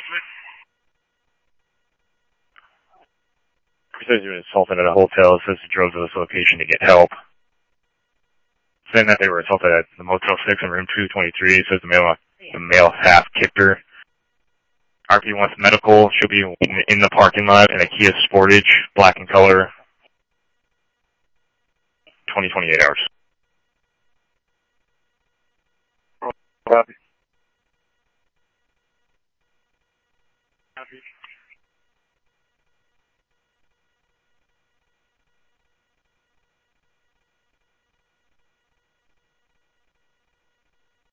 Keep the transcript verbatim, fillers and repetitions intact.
Says he was assaulted at a hotel. It says he drove to this location to get help. Saying that they were assaulted at the Motel six in room two twenty-three. It says the male, the male half kicked her. R P wants medical. She'll be in the parking lot in a Kia Sportage, black in color. twenty, twenty-eight hours. Copy. Copy.